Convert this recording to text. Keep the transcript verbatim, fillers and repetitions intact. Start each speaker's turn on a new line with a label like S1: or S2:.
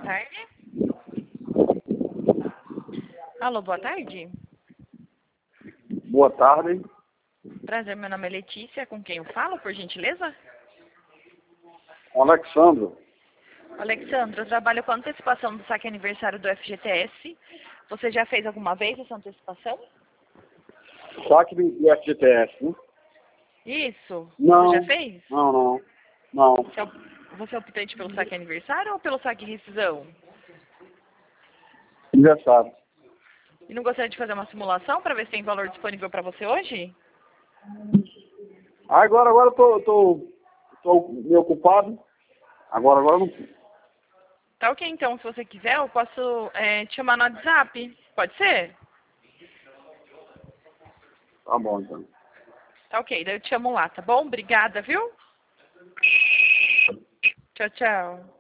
S1: tarde. Alô, boa tarde.
S2: Boa tarde.
S1: Prazer, meu nome é Letícia. Com quem eu falo, por gentileza?
S2: Alexandre.
S1: Alexandre, eu trabalho com antecipação do saque aniversário do F G T S. Você já fez alguma vez essa antecipação?
S2: Saque do F G T S, né?
S1: Isso.
S2: Não.
S1: Você já fez?
S2: Não, não. Não.
S1: Você é o você é optante pelo saque aniversário ou pelo saque rescisão?
S2: Aniversário.
S1: E não gostaria de fazer uma simulação para ver se tem valor disponível para você hoje?
S2: Agora, agora eu tô, tô, tô meio ocupado. Agora, agora eu não.
S1: Tá ok, então. Se você quiser, eu posso é, te chamar no WhatsApp. Pode ser?
S2: Tá bom, então.
S1: Tá ok, daí eu te chamo lá, tá bom? Obrigada, viu? Tchau, tchau.